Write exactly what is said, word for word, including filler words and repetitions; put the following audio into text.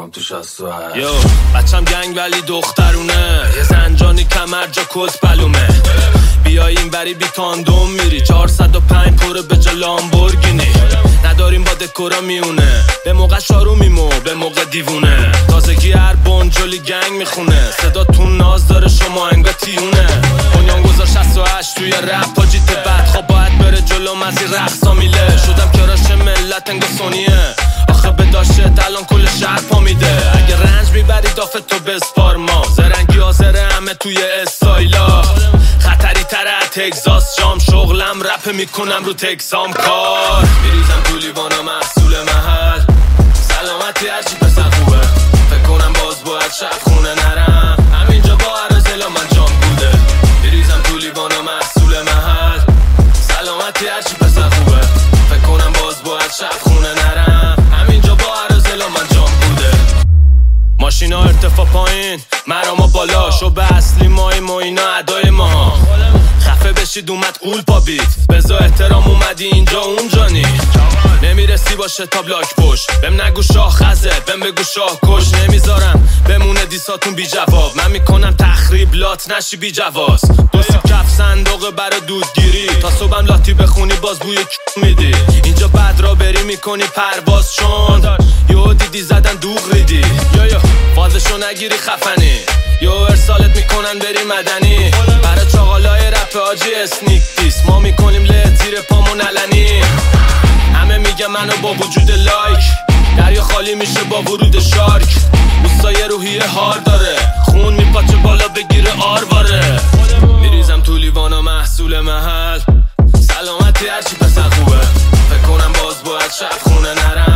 هم تو شست و هشت. یو بچم گنگ ولی دخترونه، یه زنجانی کمر جا کز پلومه. بیای این بری بی کاندوم میری، چهارصد و پنج پره به جا لامبورگینی. نداریم با دکورا میونه، به موقع شارو میمو به موقع دیوونه. تازگی هر بونجولی گنگ میخونه، صدا تو ناز داره شما انگا تیونه. بنیان گذار شست و هشت توی رپ پاجیت بد خواب باید بره جلو مزی رقصا میله. شدم کراش ملت انگا سونیه، آخه به داشت الان کل شهر پا میده. اگه رنج میبری دافت تو بسپار ما، زرنگی آزره همه توی استایلا. خطری تره تگزاس جام، شغلم رپ میکنم رو تکسام کار. میریزم تو لیوانا محصول محل، سلامتی هرچی پسر خوبه. فکر کنم باز باید شب خونه نرم، همینجا با عرضلا من جام بوده. میریزم تو لیوانا محصول محل، سلامتی هرچی پسر خوبه. فکر کنم باز باید شب خونه نرم، همینجا با عرضلا من جام بوده. ماشینا ارتفاع پایین، مراما بالا، شو به اصلی مای ما اینا ادای ما. خفه بشید اومد قول پا بیت، بزا احترام اومدی اینجا اونجا نی. نمیرسی با شتاب لاک پشت، بهم نگو شاه خزه، بهم بگو شاه کش. نمیذارم بمونه دیساتون بی جواب، من میکنم تخریب لات نشی بی جواز. دو سیب کف صندوق برا دودگیری، تا صبحم لاتی بخونی باز بوی ک میدی. اینجا بعد را بری میکنی پرواز، چون یو دیدی زدن دوغ ریدی. یا یا فازشو نگیری خفنی، یو ارسالت میکنن بری مدنی. برا چاقالای رپ آجی اسنیک دیس، ما میکنیم لهت زیر پامون علنی. همه میگه منو با وجود لایک، دریا خالی میشه با ورود شارک. اوستای روحیه هار داره، خون میپاچه بالا بگیره آرواره. میریزم تو لیوانا محصول محل، سلامتی هرچی پسر خوبه. فکر کنم باز باید شب خونه نرم،